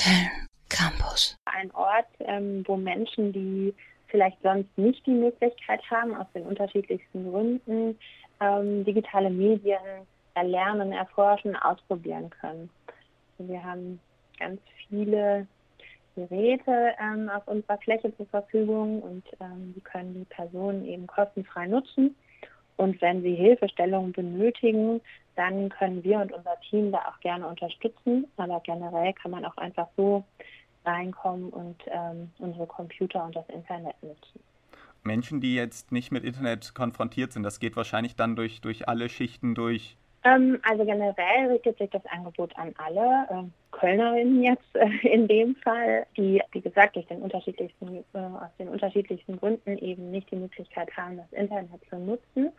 Köln Campus. Ein Ort, wo Menschen, die vielleicht sonst nicht die Möglichkeit haben, aus den unterschiedlichsten Gründen, digitale Medien erlernen, erforschen, ausprobieren können. Wir haben ganz viele Geräte auf unserer Fläche zur Verfügung und die können die Personen eben kostenfrei nutzen. Und wenn sie Hilfestellungen benötigen, dann können wir und unser Team da auch gerne unterstützen. Aber generell kann man auch einfach so reinkommen und unsere Computer und das Internet nutzen. Menschen, die jetzt nicht mit Internet konfrontiert sind, das geht wahrscheinlich dann durch alle Schichten durch. Also generell richtet sich das Angebot an alle Kölnerinnen jetzt in dem Fall, die, wie gesagt, aus den unterschiedlichsten Gründen eben nicht die Möglichkeit haben, das Internet zu nutzen.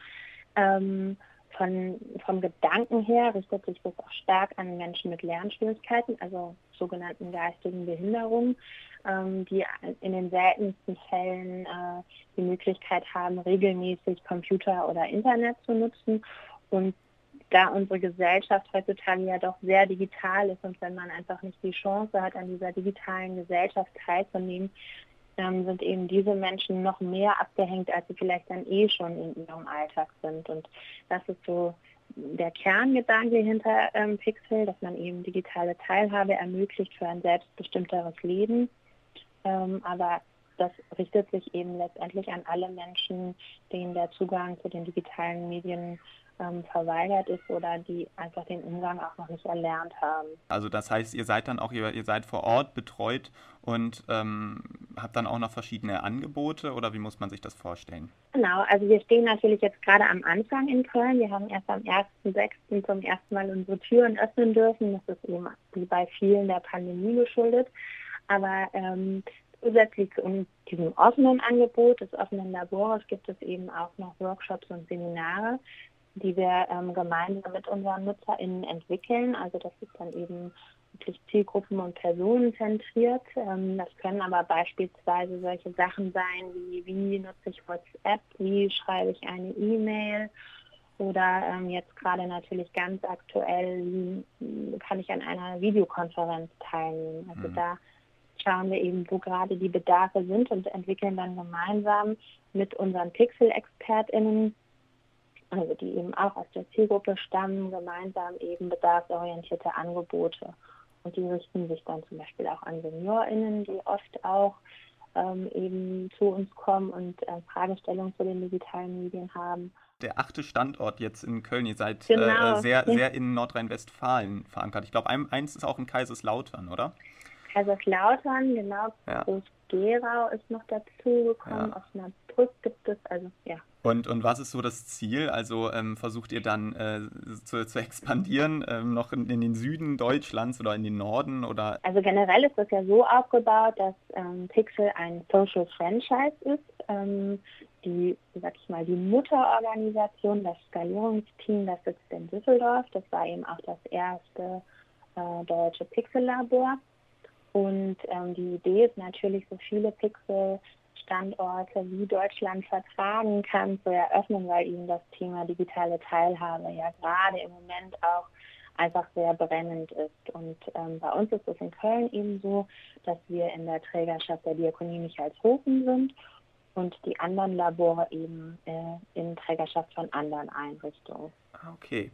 Vom Gedanken her richtet sich das auch stark an Menschen mit Lernschwierigkeiten, also sogenannten geistigen Behinderungen, die in den seltensten Fällen die Möglichkeit haben, regelmäßig Computer oder Internet zu nutzen. Und da unsere Gesellschaft heutzutage ja doch sehr digital ist und wenn man einfach nicht die Chance hat, an dieser digitalen Gesellschaft teilzunehmen, sind eben diese Menschen noch mehr abgehängt, als sie vielleicht dann schon in ihrem Alltag sind. Und das ist so der Kerngedanke hinter Pixel, dass man eben digitale Teilhabe ermöglicht für ein selbstbestimmteres Leben. Aber das richtet sich eben letztendlich an alle Menschen, denen der Zugang zu den digitalen Medien verweigert ist oder die einfach den Umgang auch noch nicht erlernt haben. Also das heißt, ihr seid dann auch, ihr seid vor Ort betreut und habt dann auch noch verschiedene Angebote oder wie muss man sich das vorstellen? Genau, also wir stehen natürlich jetzt gerade am Anfang in Köln. Wir haben erst am 1.6. zum ersten Mal unsere Türen öffnen dürfen. Das ist eben wie bei vielen der Pandemie geschuldet. Aber zusätzlich zu diesem offenen Angebot des offenen Labors gibt es eben auch noch Workshops und Seminare, die wir gemeinsam mit unseren NutzerInnen entwickeln. Also das ist dann eben wirklich zielgruppen- und personenzentriert. Das können aber beispielsweise solche Sachen sein wie nutze ich WhatsApp, wie schreibe ich eine E-Mail oder jetzt gerade natürlich ganz aktuell, wie kann ich an einer Videokonferenz teilnehmen. Also da schauen wir eben, wo gerade die Bedarfe sind und entwickeln dann gemeinsam mit unseren Pixel-ExpertInnen, also die eben auch aus der Zielgruppe stammen, gemeinsam eben bedarfsorientierte Angebote. Und die richten sich dann zum Beispiel auch an SeniorInnen, die oft auch eben zu uns kommen und Fragestellungen zu den digitalen Medien haben. Der 8. Standort jetzt in Köln, ihr seid Genau. sehr in Nordrhein-Westfalen verankert. Ich glaube, eins ist auch in Kaiserslautern, oder? Kaiserslautern, genau. Ja. Groß-Gerau ist noch dazugekommen. Ja. Osnabrück gibt es, also ja. Und was ist so das Ziel? Also versucht ihr dann zu expandieren, noch in den Süden Deutschlands oder in den Norden? Oder? Also generell ist das ja so aufgebaut, dass Pixel ein Social Franchise ist. Die Mutterorganisation, das Skalierungsteam, das sitzt in Düsseldorf. Das war eben auch das erste deutsche Pixel-Labor. Und die Idee ist natürlich, so viele Pixel-Standorte wie Deutschland vertragen kann, zu eröffnen, weil eben das Thema digitale Teilhabe ja gerade im Moment auch einfach sehr brennend ist. Und bei uns ist es in Köln eben so, dass wir in der Trägerschaft der Diakonie Michaelshofen sind und die anderen Labore eben in Trägerschaft von anderen Einrichtungen. Okay.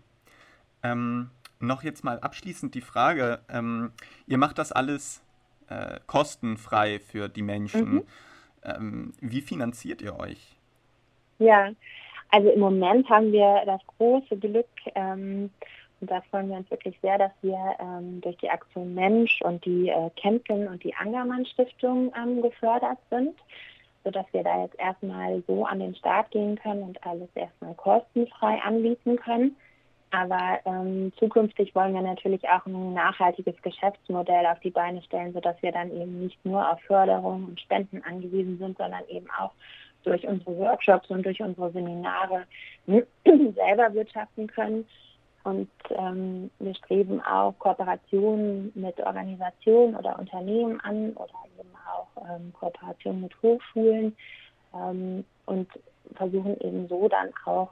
Noch jetzt mal abschließend die Frage, ihr macht das alles kostenfrei für die Menschen. Wie finanziert ihr euch? Ja, also im Moment haben wir das große Glück, und da freuen wir uns wirklich sehr, dass wir durch die Aktion Mensch und die Kempken und die Angermann Stiftung gefördert sind, sodass wir da jetzt erstmal so an den Start gehen können und alles erstmal kostenfrei anbieten können. Aber zukünftig wollen wir natürlich auch ein nachhaltiges Geschäftsmodell auf die Beine stellen, sodass wir dann eben nicht nur auf Förderung und Spenden angewiesen sind, sondern eben auch durch unsere Workshops und durch unsere Seminare selber wirtschaften können. Und wir streben auch Kooperationen mit Organisationen oder Unternehmen an oder eben auch Kooperationen mit Hochschulen und versuchen eben so dann auch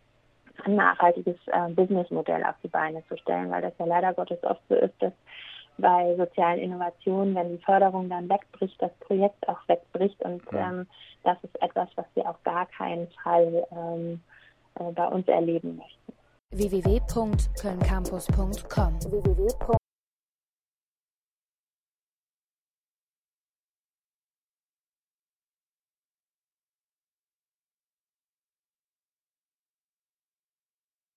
ein nachhaltiges Businessmodell auf die Beine zu stellen, weil das ja leider Gottes oft so ist, dass bei sozialen Innovationen, wenn die Förderung dann wegbricht, das Projekt auch wegbricht. Und das ist etwas, was wir auf gar keinen Fall bei uns erleben möchten. www.kölncampus.com